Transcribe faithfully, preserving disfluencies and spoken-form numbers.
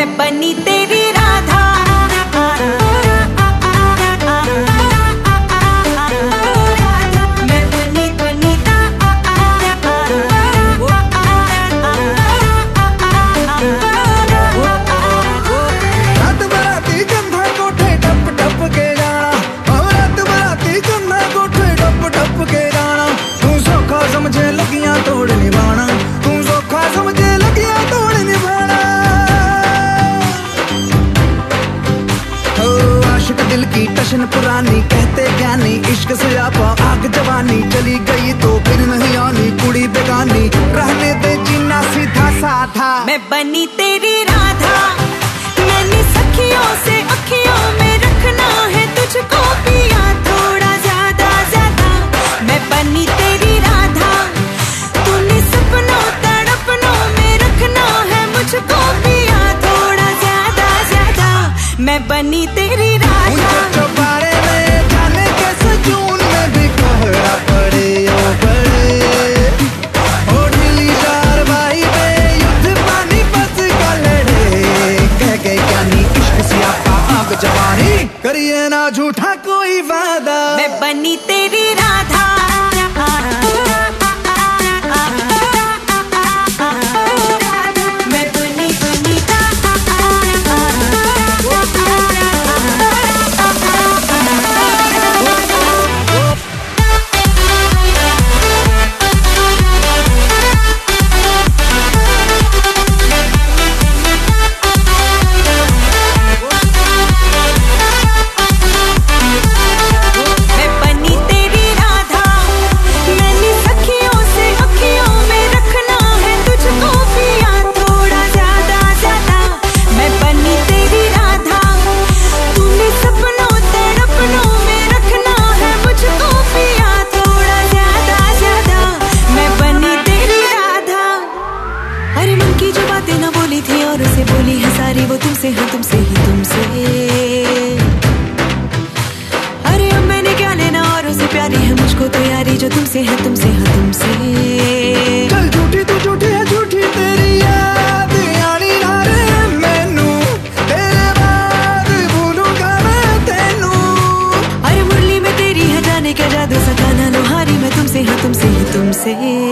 मैं बनी तेरी राधा। मैं बनी बनी रात बराती कंधा कोठे टप टप के जाना, रात बराती कंधा कोठे टप टप के जाना। तू सौखा समझे लगियां तोड़ निभाना, तू सौखा समझे लगियां तोड़ निभाना। आशिक दिल की टशन पुरानी, कहते ज्ञानी इश्क से आपा आग जवानी। चली गई तो फिर नहीं आनी, कुड़ी बेगानी रहने दे जीना सीधा साधा। मैं बनी तेरी राधा, मैंने सखियों से अखियों में रखना है तुझको पिया थोड़ा ज्यादा ज्यादा। मैं बनी तेरी राधा, तूने सपनों तड़पनों में रखना है मुझको पिया थोड़ा ज्यादा ज्यादा। मैं बनी तेरी राधा। चौबारे में जाने कैसे जून में भी कोहरा पड़े ओ पड़े, ओ ढीली चारवाई में युद्ध पानी बस का लड़े। कह गए ज्ञानी इश्क सियापा आग जवानी, करिए ना झूठा कोई वादा। मैं बनी तेरी राधा। मैं बनी बनी बोली है सारी वो तुमसे है तुमसे ही तुमसे। अरे अब मैंने क्या लेना औरों से, प्यारी है मुझको तो यारी जो तुमसे है तुमसे है तुमसे। चल झूठी तू झूठी है झूठी तेरी याद आनी ना रे मैनू, तेरे बाद भूलूंगा मैं तेनू। अरे मुरली में तेरी है जाने क्या जादू, सताना लोहारी मैं तुमसे है तुमसे ही तुमसे।